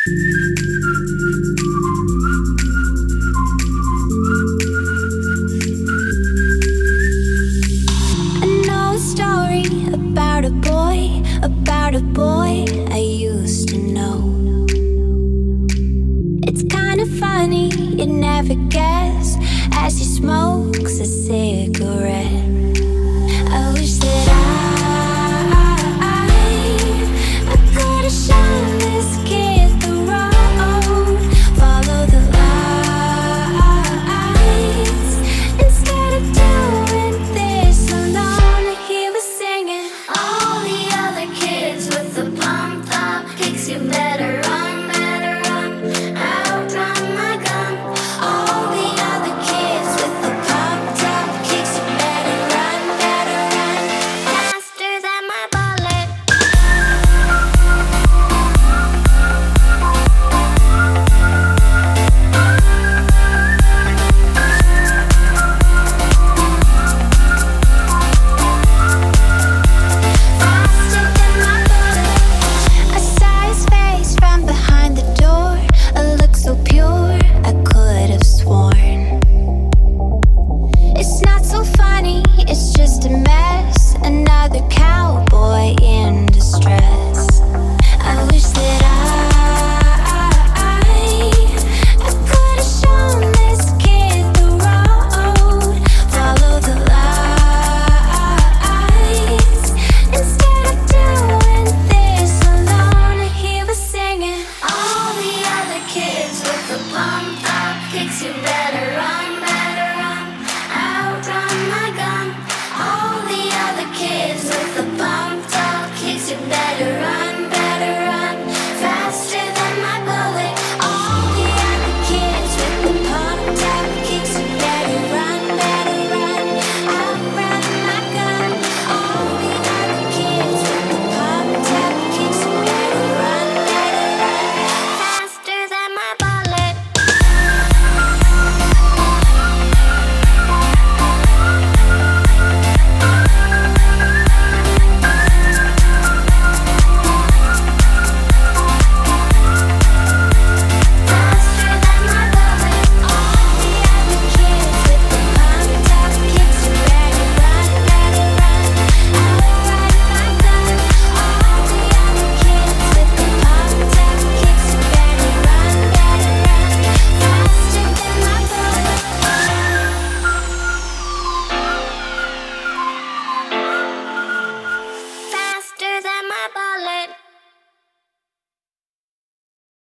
About a boy I used to know. It's kind of funny, you'd never guess, as he smokes a cigarette. I wish that I could have shown this kid the road, follow the lights, instead of doing this alone. He was singing, all the other kids with the pumped up kicks, you better run, outrun my gun. All the other kids with the pumped up kicks, you better run, faster than my bullet. Faster than my bullet. I saw his face from behind the door, a look so pure I could have sworn. It's not so funny, it's just a mess, another cowboy in distress. I wish that I could have shown this kid the road, follow the lights, instead of doing this alone. He was singing, all the other kids with the pumped up kicks, you better